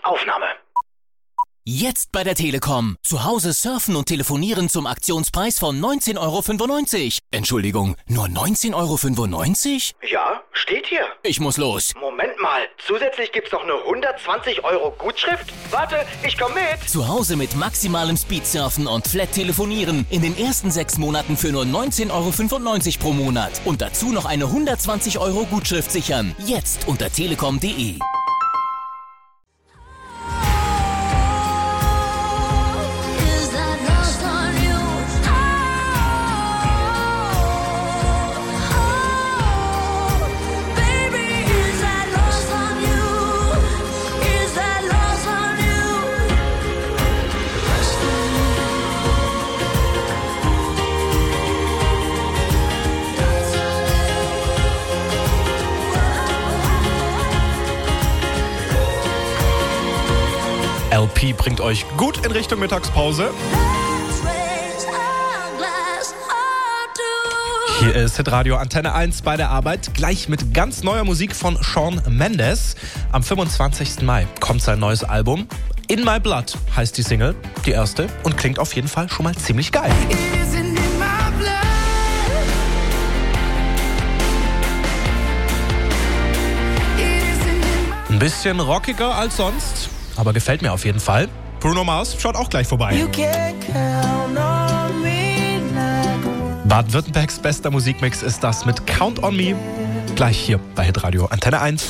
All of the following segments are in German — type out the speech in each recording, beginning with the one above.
Aufnahme. Jetzt bei der Telekom. Zu Hause surfen und telefonieren zum Aktionspreis von 19,95 €. Entschuldigung, nur 19,95 €? Ja, steht hier. Ich muss los. Moment mal, zusätzlich gibt's noch eine 120 € Gutschrift? Warte, ich komm mit. Zu Hause mit maximalem Speedsurfen und Flat telefonieren. In den ersten 6 Monaten für nur 19,95 € pro Monat. Und dazu noch eine 120 € Gutschrift sichern. Jetzt unter telekom.de. LP bringt euch gut in Richtung Mittagspause. Hier ist Hitradio Antenne 1 bei der Arbeit. Gleich mit ganz neuer Musik von Shawn Mendes. Am 25. Mai kommt sein neues Album. In My Blood heißt die Single, die erste, und klingt auf jeden Fall schon mal ziemlich geil. Ein bisschen rockiger als sonst, aber gefällt mir auf jeden Fall. Bruno Mars schaut auch gleich vorbei. Baden-Württembergs bester Musikmix ist das mit Count on Me. Gleich hier bei Hitradio Antenne 1.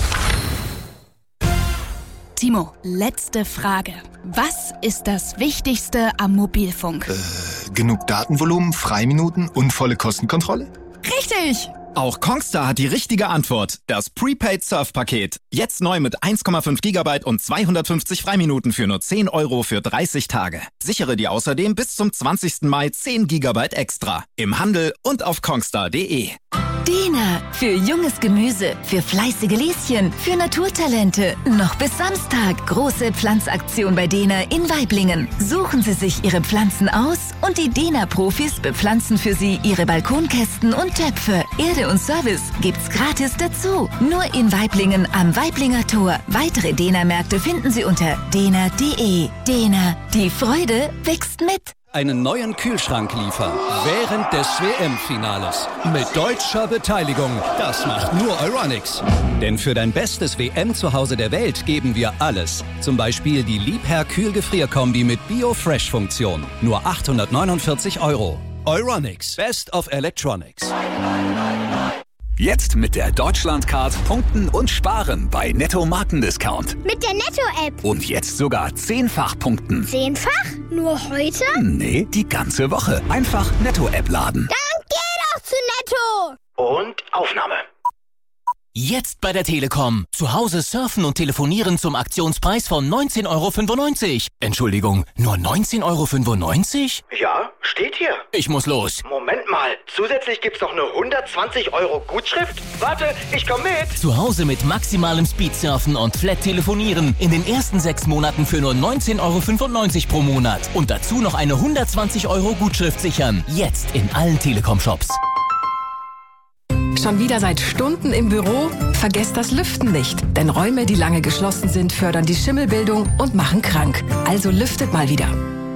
Timo, letzte Frage. Was ist das Wichtigste am Mobilfunk? Genug Datenvolumen, Freiminuten und volle Kostenkontrolle? Richtig! Auch Kongstar hat die richtige Antwort. Das Prepaid Surf-Paket. Jetzt neu mit 1,5 GB und 250 Freiminuten für nur 10 € für 30 Tage. Sichere dir außerdem bis zum 20. Mai 10 GB extra. Im Handel und auf kongstar.de. Dena. Für junges Gemüse, für fleißige Lieschen, für Naturtalente. Noch bis Samstag. Große Pflanzaktion bei Dena in Waiblingen. Suchen Sie sich Ihre Pflanzen aus und die Dena-Profis bepflanzen für Sie Ihre Balkonkästen und Töpfe. Erde und Service gibt's gratis dazu. Nur in Waiblingen am Waiblinger Tor. Weitere Dena-Märkte finden Sie unter dena.de. Dena. Die Freude wächst mit. Einen neuen Kühlschrank liefern während des WM-Finales. Mit deutscher Beteiligung. Das macht nur Euronics. Denn für dein bestes WM-Zuhause der Welt geben wir alles. Zum Beispiel die Liebherr Kühlgefrierkombi mit Bio-Fresh-Funktion. Nur 849 €. Euronics. Best of Electronics. Jetzt mit der Deutschlandcard punkten und sparen bei Netto Markendiscount. Mit der Netto-App. Und jetzt sogar 10-fach punkten. 10-fach? Nur heute? Nee, die ganze Woche. Einfach Netto-App laden. Dann geh doch zu Netto! Und Aufnahme. Jetzt bei der Telekom. Zu Hause surfen und telefonieren zum Aktionspreis von 19,95 €. Entschuldigung, nur 19,95 €? Ja, steht hier. Ich muss los. Moment mal, zusätzlich gibt's noch eine 120 € Gutschrift? Warte, ich komm mit. Zu Hause mit maximalem Speedsurfen und Flat telefonieren. In den ersten 6 Monaten für nur 19,95 € pro Monat. Und dazu noch eine 120 € Gutschrift sichern. Jetzt in allen Telekom-Shops. Schon wieder seit Stunden im Büro? Vergesst das Lüften nicht. Denn Räume, die lange geschlossen sind, fördern die Schimmelbildung und machen krank. Also lüftet mal wieder.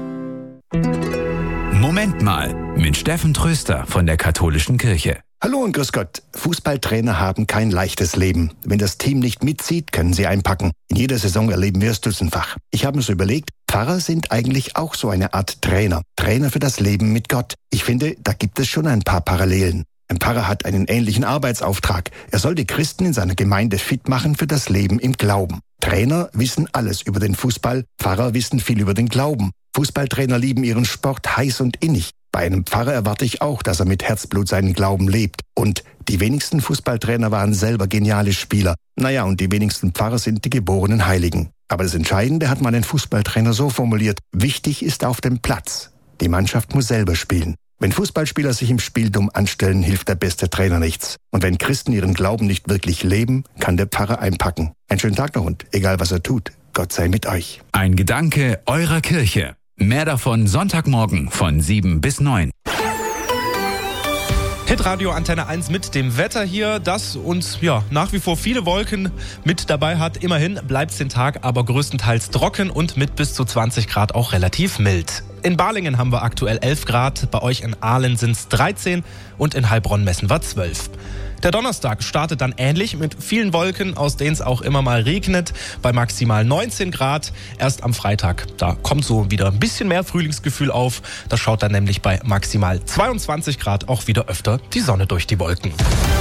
Moment mal, mit Steffen Tröster von der Katholischen Kirche. Hallo und grüß Gott. Fußballtrainer haben kein leichtes Leben. Wenn das Team nicht mitzieht, können sie einpacken. In jeder Saison erleben wir es dutzendfach. Ich habe mir so überlegt, Pfarrer sind eigentlich auch so eine Art Trainer. Trainer für das Leben mit Gott. Ich finde, da gibt es schon ein paar Parallelen. Ein Pfarrer hat einen ähnlichen Arbeitsauftrag. Er soll die Christen in seiner Gemeinde fit machen für das Leben im Glauben. Trainer wissen alles über den Fußball, Pfarrer wissen viel über den Glauben. Fußballtrainer lieben ihren Sport heiß und innig. Bei einem Pfarrer erwarte ich auch, dass er mit Herzblut seinen Glauben lebt. Und die wenigsten Fußballtrainer waren selber geniale Spieler. Naja, und die wenigsten Pfarrer sind die geborenen Heiligen. Aber das Entscheidende hat mal ein Fußballtrainer so formuliert: Wichtig ist auf dem Platz. Die Mannschaft muss selber spielen. Wenn Fußballspieler sich im Spiel dumm anstellen, hilft der beste Trainer nichts. Und wenn Christen ihren Glauben nicht wirklich leben, kann der Pfarrer einpacken. Einen schönen Tag noch und egal was er tut, Gott sei mit euch. Ein Gedanke eurer Kirche. Mehr davon Sonntagmorgen von 7 bis 9. Hitradio Antenne 1 mit dem Wetter hier, das uns nach wie vor viele Wolken mit dabei hat. Immerhin bleibt es den Tag aber größtenteils trocken und mit bis zu 20 Grad auch relativ mild. In Balingen haben wir aktuell 11 Grad, bei euch in Aalen sind es 13 und in Heilbronn messen wir 12. Der Donnerstag startet dann ähnlich mit vielen Wolken, aus denen es auch immer mal regnet, bei maximal 19 Grad. Erst am Freitag, da kommt so wieder ein bisschen mehr Frühlingsgefühl auf. Das schaut dann nämlich bei maximal 22 Grad auch wieder öfter die Sonne durch die Wolken.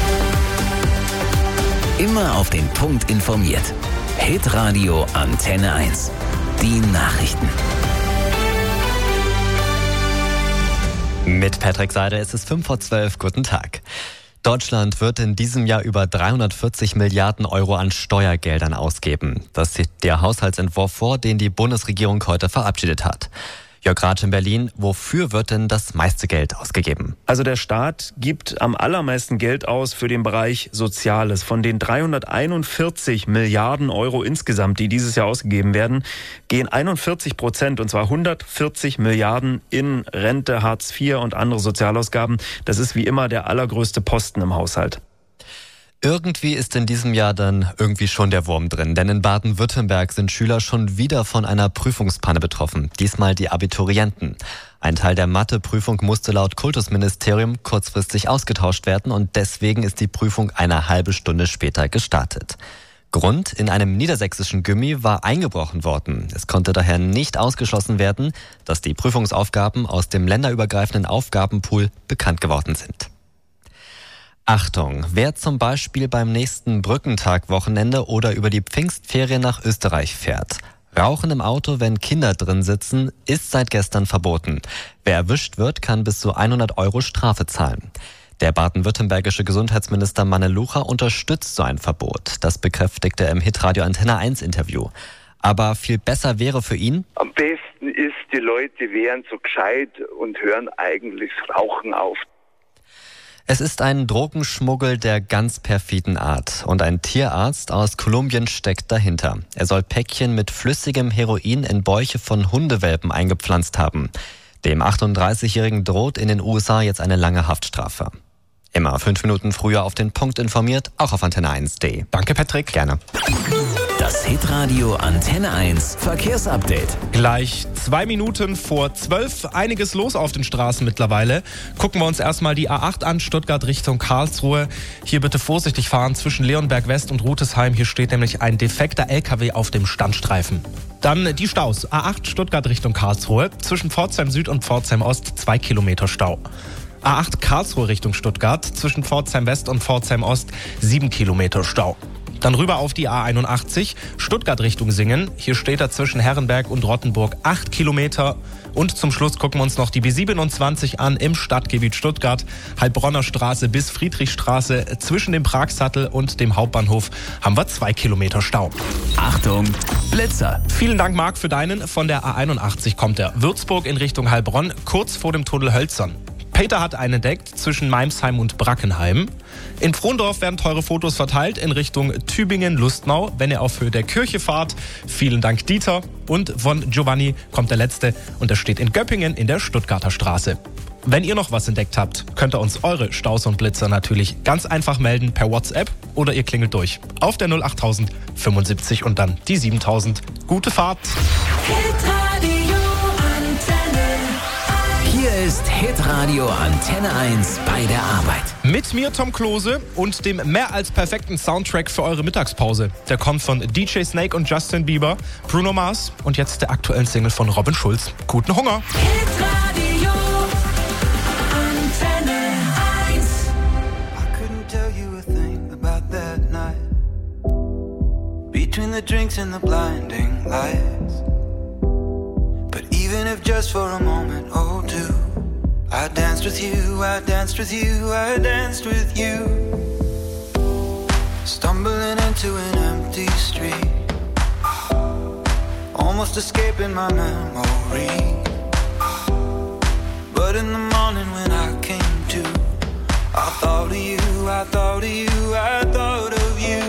Immer auf den Punkt informiert. Hitradio Antenne 1. Die Nachrichten. Mit Patrick Seider ist es 11:05. Guten Tag. Deutschland wird in diesem Jahr über 340 Milliarden Euro an Steuergeldern ausgeben. Das sieht der Haushaltsentwurf vor, den die Bundesregierung heute verabschiedet hat. Jörg Ratsch in Berlin, wofür wird denn das meiste Geld ausgegeben? Also der Staat gibt am allermeisten Geld aus für den Bereich Soziales. Von den 341 Milliarden Euro insgesamt, die dieses Jahr ausgegeben werden, gehen 41%, und zwar 140 Milliarden in Rente, Hartz IV und andere Sozialausgaben. Das ist wie immer der allergrößte Posten im Haushalt. Irgendwie ist in diesem Jahr dann irgendwie schon der Wurm drin, denn in Baden-Württemberg sind Schüler schon wieder von einer Prüfungspanne betroffen, diesmal die Abiturienten. Ein Teil der Matheprüfung musste laut Kultusministerium kurzfristig ausgetauscht werden und deswegen ist die Prüfung eine halbe Stunde später gestartet. Grund: in einem niedersächsischen Gymi war eingebrochen worden. Es konnte daher nicht ausgeschlossen werden, dass die Prüfungsaufgaben aus dem länderübergreifenden Aufgabenpool bekannt geworden sind. Achtung, wer zum Beispiel beim nächsten Brückentag-Wochenende oder über die Pfingstferien nach Österreich fährt. Rauchen im Auto, wenn Kinder drin sitzen, ist seit gestern verboten. Wer erwischt wird, kann bis zu 100 Euro Strafe zahlen. Der baden-württembergische Gesundheitsminister Manne-Lucha unterstützt so ein Verbot. Das bekräftigte er im Hitradio Antenne 1 Interview. Aber viel besser wäre für ihn: am besten ist, die Leute wären so gescheit und hören eigentlich Rauchen auf. Es ist ein Drogenschmuggel der ganz perfiden Art und ein Tierarzt aus Kolumbien steckt dahinter. Er soll Päckchen mit flüssigem Heroin in Bäuche von Hundewelpen eingepflanzt haben. Dem 38-Jährigen droht in den USA jetzt eine lange Haftstrafe. Immer 5 Minuten früher auf den Punkt informiert, auch auf antenne1.de. Danke, Patrick. Gerne. Das Hitradio Antenne 1 Verkehrsupdate. Gleich 2 Minuten vor 12. Einiges los auf den Straßen mittlerweile. Gucken wir uns erstmal die A8 an, Stuttgart Richtung Karlsruhe. Hier bitte vorsichtig fahren zwischen Leonberg West und Rutesheim. Hier steht nämlich ein defekter LKW auf dem Standstreifen. Dann die Staus. A8 Stuttgart Richtung Karlsruhe. Zwischen Pforzheim Süd und Pforzheim Ost 2 Kilometer Stau. A8 Karlsruhe Richtung Stuttgart. Zwischen Pforzheim West und Pforzheim Ost 7 Kilometer Stau. Dann rüber auf die A81, Stuttgart Richtung Singen. Hier steht er zwischen Herrenberg und Rottenburg 8 Kilometer. Und zum Schluss gucken wir uns noch die B27 an im Stadtgebiet Stuttgart. Heilbronner Straße bis Friedrichstraße. Zwischen dem Pragsattel und dem Hauptbahnhof haben wir 2 Kilometer Stau. Achtung, Blitzer. Vielen Dank, Marc, für deinen. Von der A81 kommt er. Würzburg in Richtung Heilbronn, kurz vor dem Tunnel Hölzern. Peter hat einen entdeckt zwischen Meimsheim und Brackenheim. In Frondorf werden teure Fotos verteilt in Richtung Tübingen-Lustnau, wenn ihr auf Höhe der Kirche fahrt. Vielen Dank, Dieter. Und von Giovanni kommt der letzte und der steht in Göppingen in der Stuttgarter Straße. Wenn ihr noch was entdeckt habt, könnt ihr uns eure Staus und Blitzer natürlich ganz einfach melden per WhatsApp oder ihr klingelt durch auf der 08000 75 und dann die 7000. Gute Fahrt! Hier ist Hitradio Antenne 1 bei der Arbeit. Mit mir Tom Klose und dem mehr als perfekten Soundtrack für eure Mittagspause. Der kommt von DJ Snake und Justin Bieber, Bruno Mars und jetzt der aktuellen Single von Robin Schulz. Guten Hunger! Hitradio Antenne 1. I couldn't tell you a thing about that night. Between the drinks and the blinding lights. But even if just for a moment or two, I danced with you, I danced with you, I danced with you. Stumbling into an empty street, almost escaping my memory. But in the morning when I came to, I thought of you, I thought of you, I thought of you.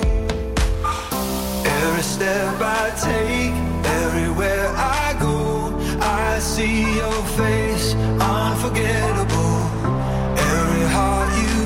Every step I take, everywhere I go, I see your face, unforgettable. Every heart you